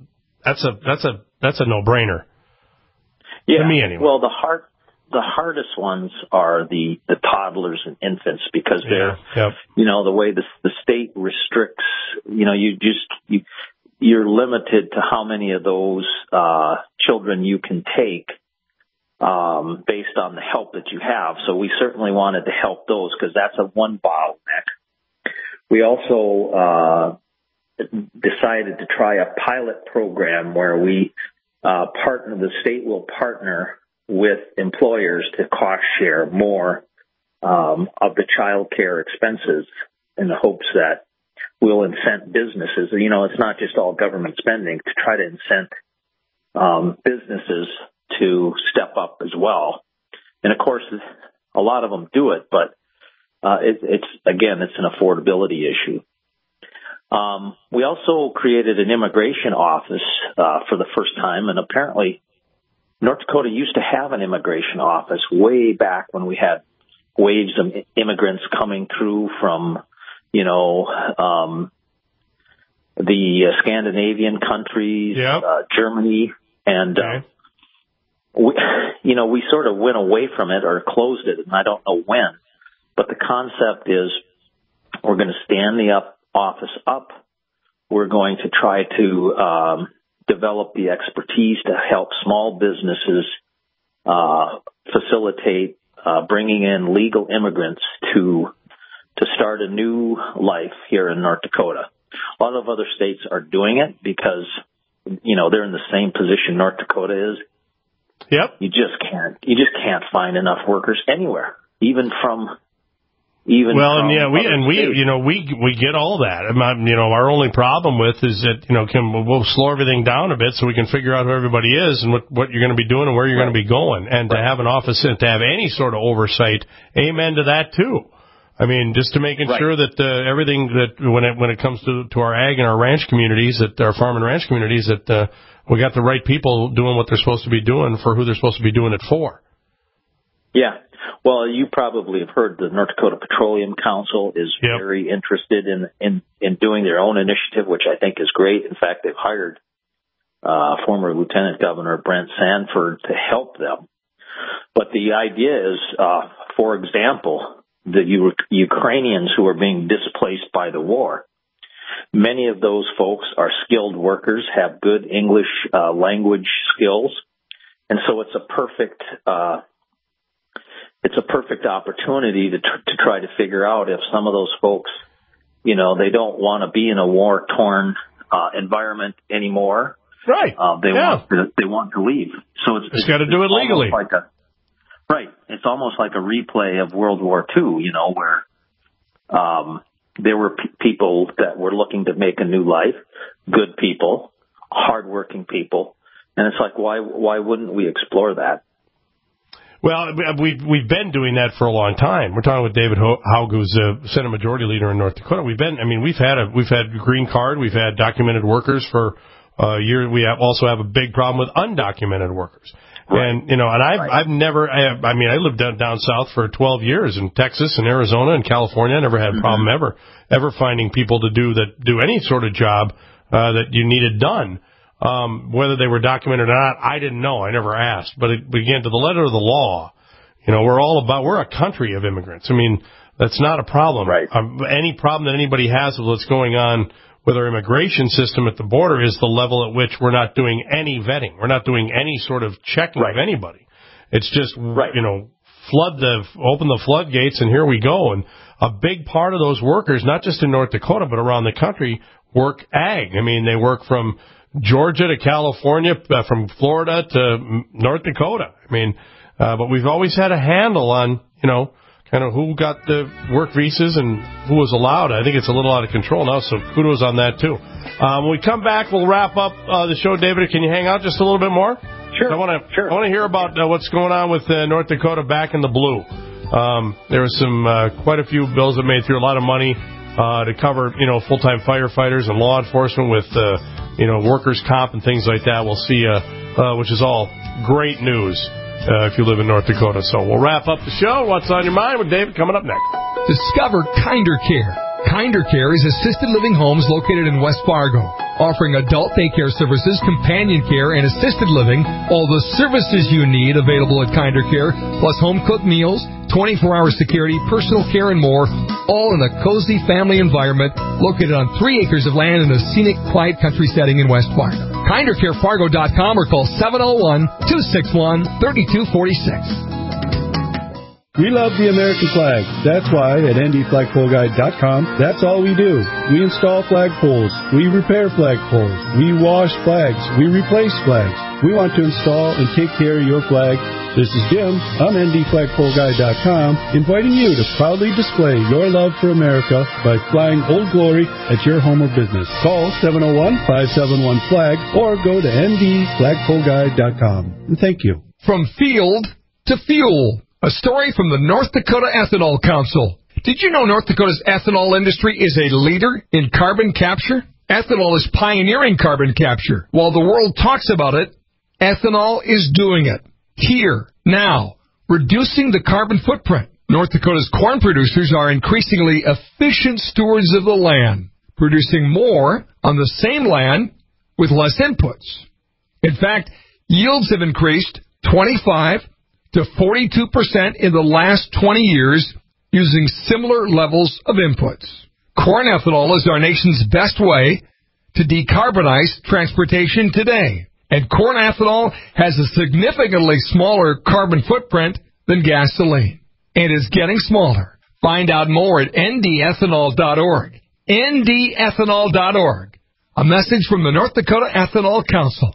[SPEAKER 3] a no-brainer.
[SPEAKER 14] Yeah.
[SPEAKER 3] To me, anyway.
[SPEAKER 14] Well, the hardest ones are the toddlers and infants because they're, the way the state restricts, you're limited to how many of those children you can take based on the help that you have. So we certainly wanted to help those because that's one bottleneck. We also decided to try a pilot program where we the state will partner with employers to cost share more of the child care expenses in the hopes that we'll incent businesses. It's not just all government spending, to try to incent businesses to step up as well. And of course, a lot of them do it, but it's an affordability issue. We also created an immigration office for the first time, and apparently North Dakota used to have an immigration office way back when we had waves of immigrants coming through from, the Scandinavian countries, Germany, and we sort of went away from it or closed it, and I don't know when. But the concept is we're going to stand the office up. We're going to try to develop the expertise to help small businesses facilitate bringing in legal immigrants to start a new life here in North Dakota. A lot of other states are doing it because, they're in the same position North Dakota is.
[SPEAKER 3] Yep.
[SPEAKER 14] You just can't find enough workers anywhere, we get all that. Our only problem with is that, we'll slow everything down a bit so we can figure out who everybody is and what you're going to be doing and where you're going to be going. And to have an office and to have any sort of oversight, amen to that too. I mean, just to making sure that everything that when it comes to our ag and our ranch communities, that our farm and ranch communities, that we got the right people doing what they're supposed to be doing for who they're supposed to be doing it for. Yeah. Well, you probably have heard the North Dakota Petroleum Council is very interested in doing their own initiative, which I think is great. In fact, they've hired former Lieutenant Governor Brent Sanford to help them. But the idea is, for example, the Ukrainians who are being displaced by the war, many of those folks are skilled workers, have good English language skills, and so it's a perfect opportunity to try to figure out if some of those folks, they don't want to be in a war-torn environment anymore.
[SPEAKER 3] Right.
[SPEAKER 14] They want to leave. So
[SPEAKER 3] it's got to do it legally.
[SPEAKER 14] It's almost like a replay of World War II, where there were people that were looking to make a new life, good people, hardworking people, and it's like, why wouldn't we explore that?
[SPEAKER 3] Well, we've been doing that for a long time. We're talking with David Haug, who's the Senate Majority Leader in North Dakota. We've had green card, we've had documented workers for a year. We also have a big problem with undocumented workers. Right. And I've never. I lived down south for 12 years in Texas and Arizona and California. I never had a problem ever finding people to do any sort of job that you needed done. Whether they were documented or not, I didn't know. I never asked. But again, to the letter of the law, we're a country of immigrants. I mean, that's not a problem.
[SPEAKER 14] Right.
[SPEAKER 3] Any problem that anybody has with what's going on with our immigration system at the border is the level at which we're not doing any vetting. We're not doing any sort of checking of anybody. It's just, open the floodgates and here we go. And a big part of those workers, not just in North Dakota, but around the country, work ag. I mean, they work from Georgia to California, from Florida to North Dakota. I mean, but we've always had a handle on, kind of who got the work visas and who was allowed. I think it's a little out of control now, so kudos on that, too. When we come back, we'll wrap up the show. David, can you hang out just a little bit more?
[SPEAKER 14] Sure.
[SPEAKER 3] I want to hear about what's going on with North Dakota back in the blue. There was quite a few bills that made through a lot of money to cover, full-time firefighters and law enforcement with, workers' comp and things like that. We'll see, which is all great news. If you live in North Dakota. So we'll wrap up the show. What's on your mind with David coming up next?
[SPEAKER 10] Discover Kinder Care. Kinder Care is assisted living homes located in West Fargo. offering adult daycare services, companion care, and assisted living. All the services you need available at Kinder Care, plus home-cooked meals, 24-hour security, personal care, and more, all in a cozy family environment located on 3 acres of land in a scenic, quiet country setting in West Fargo. KinderCareFargo.com or call 701-261-3246.
[SPEAKER 15] We love the American flag. That's why at NDFlagpoleGuide.com, that's all we do. We install flagpoles. We repair flagpoles. We wash flags. We replace flags. We want to install and take care of your flag. This is Jim on NDFlagpoleGuide.com, inviting you to proudly display your love for America by flying Old Glory at your home or business. Call 701-571-FLAG or go to NDFlagpoleGuide.com. And thank you.
[SPEAKER 10] From field to fuel. A story from the North Dakota Ethanol Council. Did you know North Dakota's ethanol industry is a leader in carbon capture? Ethanol is pioneering carbon capture. While the world talks about it, ethanol is doing it. Here, now, reducing the carbon footprint. North Dakota's corn producers are increasingly efficient stewards of the land, producing more on the same land with less inputs. In fact, yields have increased 25 to 42% in the last 20 years using similar levels of inputs. Corn ethanol is our nation's best way to decarbonize transportation today. And corn ethanol has a significantly smaller carbon footprint than gasoline and is getting smaller. Find out more at ndethanol.org. ndethanol.org. A message from the North Dakota Ethanol Council.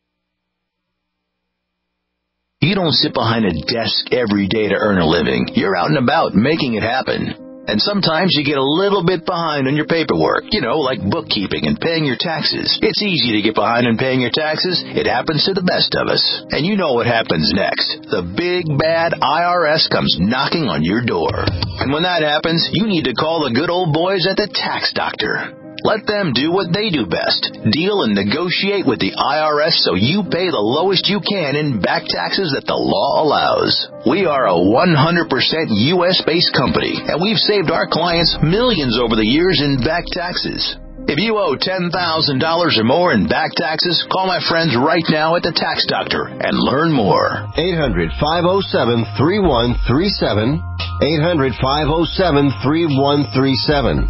[SPEAKER 16] You don't sit behind a desk every day to earn a living. You're out and about making it happen. And sometimes you get a little bit behind on your paperwork, like bookkeeping and paying your taxes. It's easy to get behind on paying your taxes. It happens to the best of us. And you know what happens next. The big, bad IRS comes knocking on your door. And when that happens, you need to call the good old boys at the Tax Doctor. Let them do what they do best. Deal and negotiate with the IRS so you pay the lowest you can in back taxes that the law allows. We are a 100% U.S.-based company, and we've saved our clients millions over the years in back taxes. If you owe $10,000 or more in back taxes, call my friends right now at the Tax Doctor and learn more.
[SPEAKER 17] 800-507-3137. 800-507-3137.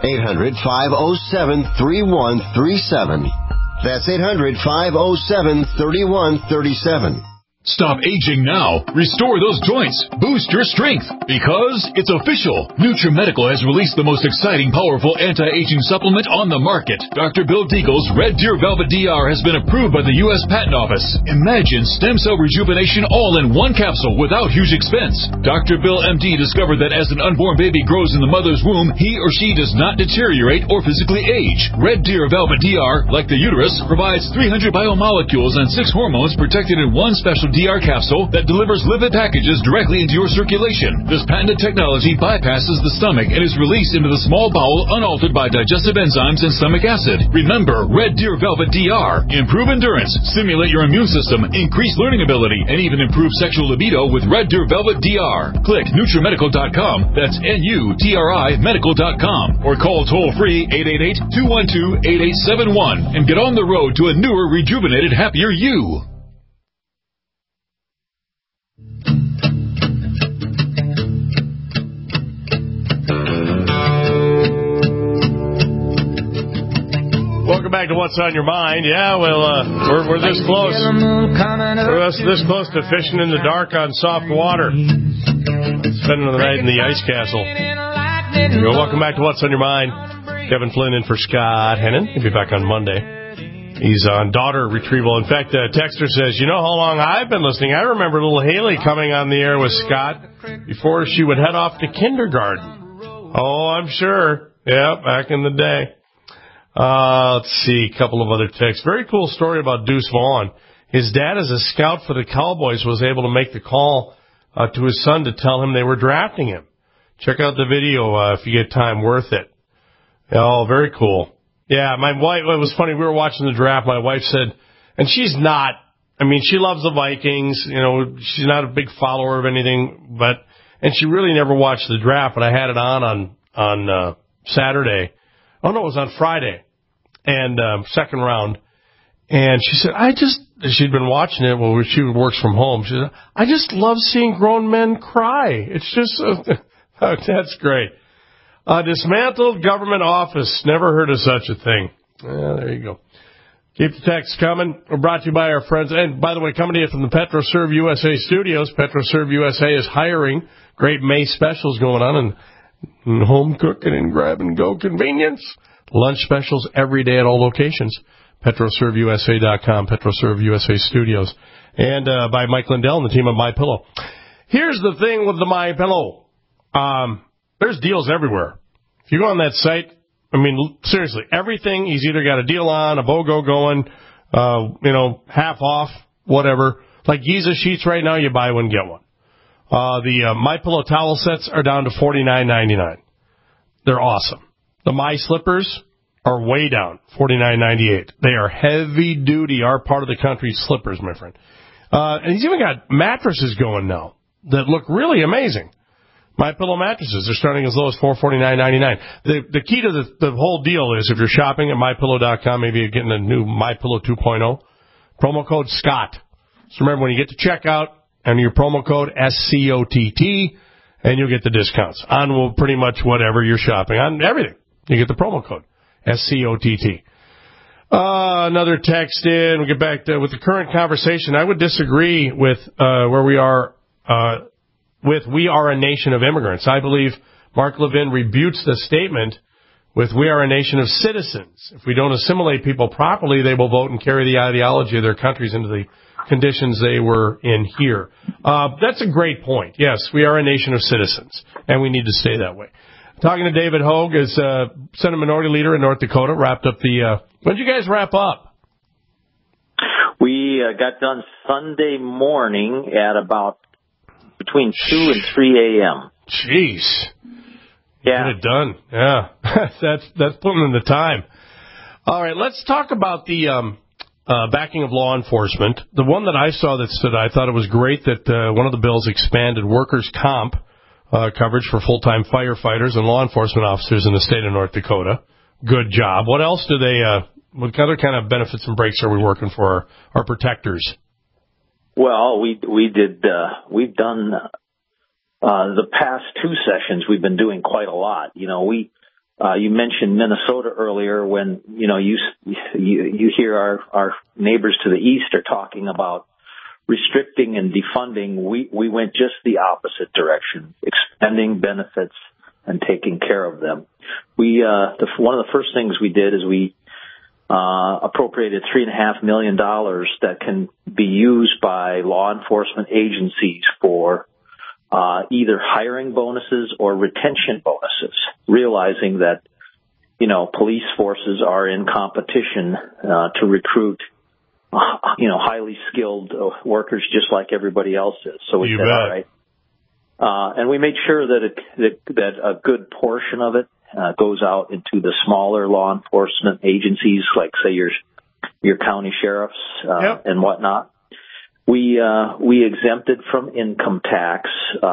[SPEAKER 17] 800-507-3137. That's 800-507-3137.
[SPEAKER 13] Stop aging now. Restore those joints. Boost your strength. Because it's official. NutriMedical has released the most exciting, powerful anti-aging supplement on the market. Dr. Bill Deagle's Red Deer Velvet DR has been approved by the U.S. Patent Office. Imagine stem cell rejuvenation all in one capsule without huge expense. Dr. Bill MD discovered that as an unborn baby grows in the mother's womb, he or she does not deteriorate or physically age. Red Deer Velvet DR, like the uterus, provides 300 biomolecules and 6 hormones protected in one special DR capsule that delivers lipid packages directly into your circulation. This patented technology bypasses the stomach and is released into the small bowel unaltered by digestive enzymes and stomach acid. Remember, Red Deer Velvet DR. Improve endurance, stimulate your immune system, increase learning ability, and even improve sexual libido with Red Deer Velvet DR. Click NutriMedical.com, that's NUTRI Medical.com, or call toll-free 888-212-8871 and get on the road to a newer, rejuvenated, happier you.
[SPEAKER 3] Welcome back to What's on Your Mind. Yeah, well, we're this close. We're this close to fishing in the dark on soft water. Spending the night in the ice castle. Well, welcome back to What's on Your Mind. Kevin Flynn in for Scott Hennon. He'll be back on Monday. He's on daughter retrieval. In fact, Texter says, you know how long I've been listening? I remember little Haley coming on the air with Scott before she would head off to kindergarten. Oh, I'm sure. Yeah, back in the day. Let's see, a couple of other texts. Very cool story about Deuce Vaughn. His dad, as a scout for the Cowboys, was able to make the call to his son to tell him they were drafting him. Check out the video if you get time. Worth it. Oh, very cool. Yeah, my wife, it was funny, we were watching the draft, my wife said, and she's not, I mean, she loves the Vikings, you know, she's not a big follower of anything, and she really never watched the draft, but I had it on Saturday. Oh, no, it was on Friday. and second round. And she said, she'd been watching it while she works from home. She said, I just love seeing grown men cry. It's just, that's great. A dismantled government office. Never heard of such a thing. There you go. Keep the texts coming. We're brought to you by our friends. And by the way, coming to you from the PetroServe USA studios, PetroServe USA is hiring. Great May specials going on and home cooking and grab and go convenience. Lunch specials every day at all locations. PetroServeUSA.com, PetroServe USA Studios, and by Mike Lindell and the team at MyPillow. Here's the thing with the MyPillow. There's deals everywhere. If you go on that site, I mean, seriously, everything, he's either got a deal on, a BOGO going, half off, whatever. Like Giza sheets right now, you buy one, get one. The MyPillow towel sets are down to $49.99. They're awesome. The My Slippers are way down, $49.98. They are heavy duty, our part of the country's slippers, my friend. And he's even got mattresses going now that look really amazing. MyPillow mattresses, they're starting as low as $449.99. The key to the whole deal is if you're shopping at MyPillow.com, maybe you're getting a new MyPillow 2.0, promo code SCOTT. So remember, when you get to checkout, enter your promo code SCOTT, and you'll get the discounts on pretty much whatever you're shopping on, everything. You get the promo code. SCOTT. Another text in. We'll get back to with the current conversation. I would disagree with where we are with "We Are a Nation of Immigrants." I believe Mark Levin rebutes the statement with "We are a nation of citizens." If we don't assimilate people properly, they will vote and carry the ideology of their countries into the conditions they were in here. That's a great point. Yes, we are a nation of citizens, and we need to stay that way. Talking to David Hogue as Senate Minority Leader in North Dakota. Wrapped up when did you guys wrap up?
[SPEAKER 14] We got done Sunday morning at about between 2 and 3 a.m.
[SPEAKER 3] Jeez.
[SPEAKER 14] Yeah.
[SPEAKER 3] Get it done. Yeah. that's putting in the time. All right, let's talk about the backing of law enforcement. The one that I saw I thought it was great that one of the bills expanded workers' comp coverage for full-time firefighters and law enforcement officers in the state of North Dakota. Good job. What else do they, what other kind of benefits and breaks are we working for our protectors?
[SPEAKER 14] Well, we've done, the past 2 sessions, we've been doing quite a lot. You mentioned Minnesota earlier when, you hear our neighbors to the east are talking about restricting and defunding. We went just the opposite direction, expanding benefits and taking care of them. One of the first things we did is we appropriated $3.5 million that can be used by law enforcement agencies for either hiring bonuses or retention bonuses, realizing that, police forces are in competition to recruit highly skilled workers just like everybody else is. So we said, all right. And we made sure that a good portion of it goes out into the smaller law enforcement agencies, like say your county sheriffs and whatnot. We exempted from income tax.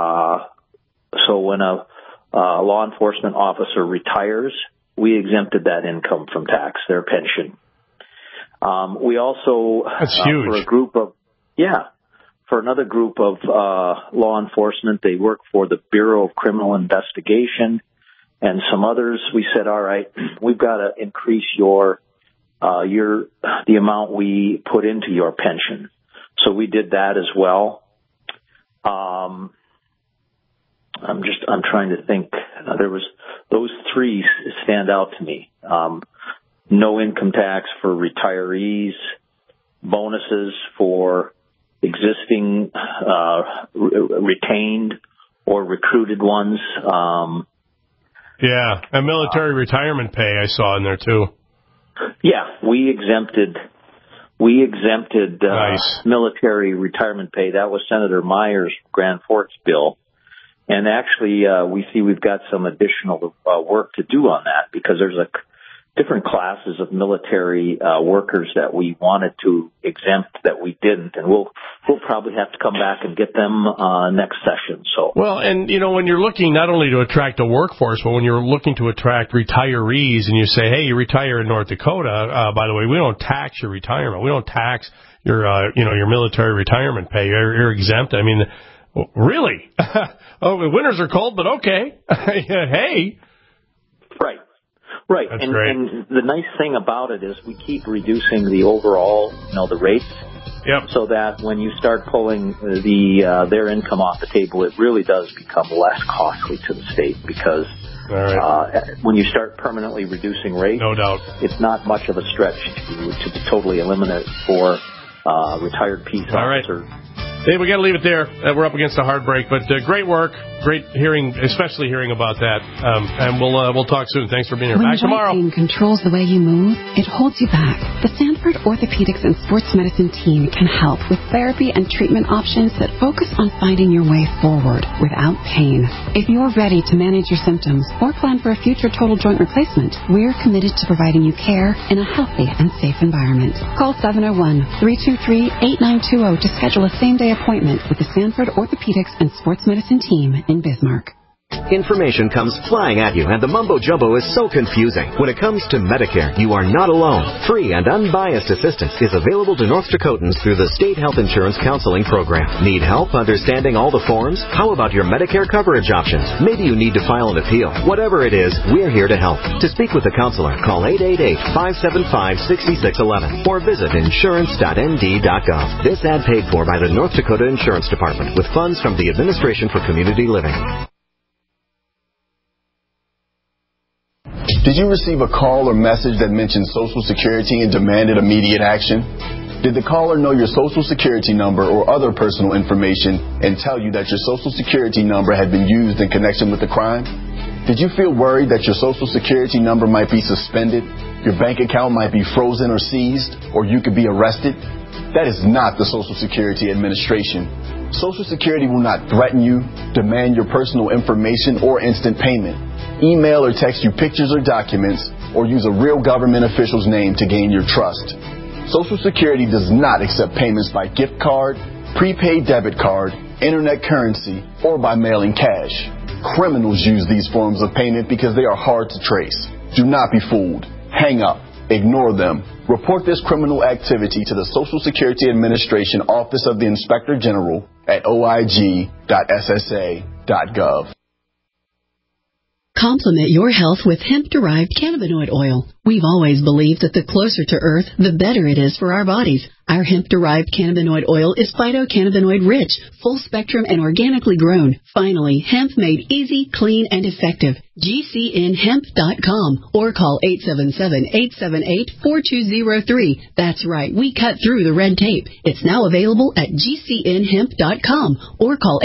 [SPEAKER 14] So when a law enforcement officer retires, we exempted that income from tax, their pension. We also,
[SPEAKER 3] that's huge.
[SPEAKER 14] For another group of law enforcement, they work for the Bureau of Criminal Investigation and some others. We said, all right, we've got to increase the amount we put into your pension. So we did that as well. I'm trying to think. There was those 3 stand out to me. No income tax for retirees, bonuses for existing retained or recruited ones.
[SPEAKER 3] And military retirement pay I saw in there too.
[SPEAKER 14] Yeah, we exempted
[SPEAKER 3] nice.
[SPEAKER 14] Military retirement pay. That was Senator Myers' Grand Forks bill. And actually, we've got some additional work to do on that because there's a different classes of military workers that we wanted to exempt that we didn't, and we'll probably have to come back and get them next session. So,
[SPEAKER 3] well, and when you're looking not only to attract a workforce, but when you're looking to attract retirees, and you say, hey, you retire in North Dakota, by the way, we don't tax your retirement, we don't tax your your military retirement pay, you're exempt. I mean, really? Oh, the winters are cold, but okay. Hey.
[SPEAKER 14] Right.
[SPEAKER 3] That's
[SPEAKER 14] and,
[SPEAKER 3] great.
[SPEAKER 14] and the nice thing about it is we keep reducing the overall, the rates.
[SPEAKER 3] Yep.
[SPEAKER 14] So that when you start pulling their income off the table, it really does become less costly to the state because when you start permanently reducing rates,
[SPEAKER 3] no doubt,
[SPEAKER 14] it's not much of a stretch to totally eliminate for retired peace officers.
[SPEAKER 3] Hey, we got to leave it there. We're up against a hard break, but great work, great hearing, especially hearing about that. And we'll talk soon. Thanks for being here.
[SPEAKER 1] When
[SPEAKER 3] Back tomorrow.
[SPEAKER 1] When pain controls the way you move, it holds you back. The Sanford Orthopedics and Sports Medicine team can help with therapy and treatment options that focus on finding your way forward without pain. If you're ready to manage your symptoms or plan for a future total joint replacement, we're committed to providing you care in a healthy and safe environment. Call 701-323-8920 to schedule a same-day appointment with the Sanford Orthopedics and Sports Medicine team in Bismarck.
[SPEAKER 18] Information comes flying at you, and the mumbo-jumbo is so confusing. When it comes to Medicare, you are not alone. Free and unbiased assistance is available to North Dakotans through the State Health Insurance Counseling Program. Need help understanding all the forms? How about your Medicare coverage options? Maybe you need to file an appeal. Whatever it is, we're here to help. To speak with a counselor, call 888-575-6611 or visit insurance.nd.gov. This ad paid for by the North Dakota Insurance Department with funds from the Administration for Community Living.
[SPEAKER 19] Did you receive a call or message that mentioned Social Security and demanded immediate action? Did the caller know your Social Security number or other personal information and tell you that your Social Security number had been used in connection with the crime? Did you feel worried that your Social Security number might be suspended, your bank account might be frozen or seized, or you could be arrested? That is not the Social Security Administration. Social Security will not threaten you, demand your personal information, or instant payment. Email or text you pictures or documents, or use a real government official's name to gain your trust. Social Security does not accept payments by gift card, prepaid debit card, internet currency, or by mailing cash. Criminals use these forms of payment because they are hard to trace. Do not be fooled. Hang up. Ignore them. Report this criminal activity to the Social Security Administration Office of the Inspector General at oig.ssa.gov.
[SPEAKER 20] Complement your health with hemp-derived cannabinoid oil. We've always believed that the closer to Earth, the better it is for our bodies. Our hemp-derived cannabinoid oil is phytocannabinoid-rich, full-spectrum, and organically grown. Finally, hemp made easy, clean, and effective. GCNhemp.com or call 877-878-4203. That's right, we cut through the red tape. It's now available at GCNhemp.com or call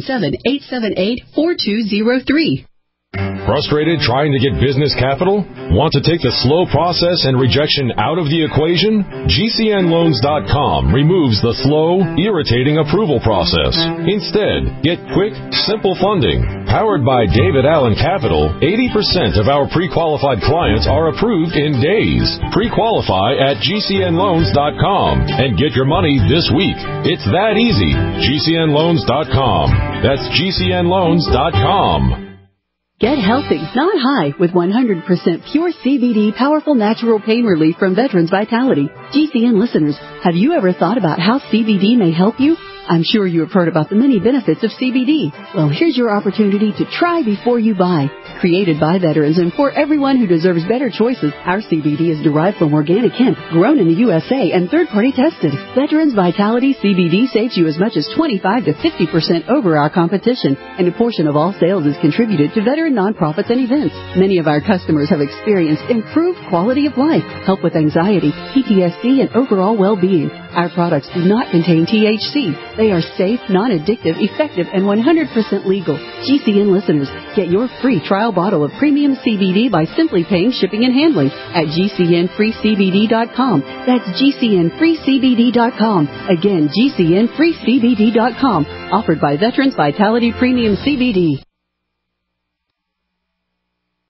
[SPEAKER 20] 877-878-4203.
[SPEAKER 21] Frustrated trying to get business capital? Want to take the slow process and rejection out of the equation? GCNloans.com removes the slow, irritating approval process. Instead, get quick, simple funding. Powered by David Allen Capital, 80% of our pre-qualified clients are approved in days. Pre-qualify at GCNloans.com and get your money this week. It's that easy. GCNloans.com. That's GCNloans.com.
[SPEAKER 20] Get healthy, not high, with 100% pure CBD powerful natural pain relief from Veterans Vitality. GCN listeners, have you ever thought about how CBD may help you? I'm sure you have heard about the many benefits of CBD. Well, here's your opportunity to try before you buy. Created by veterans and for everyone who deserves better choices, our CBD is derived from organic hemp, grown in the USA, and third-party tested. Veterans Vitality CBD saves you as much as 25 to 50% over our competition, and a portion of all sales is contributed to veteran nonprofits and events. Many of our customers have experienced improved quality of life, help with anxiety, PTSD, and overall well-being. Our products do not contain THC. They are safe, non-addictive, effective, and 100% legal. GCN listeners, get your free trial bottle of premium CBD by simply paying shipping and handling at GCNFreeCBD.com. That's GCNFreeCBD.com. Again, GCNFreeCBD.com. Offered by Veterans Vitality Premium CBD.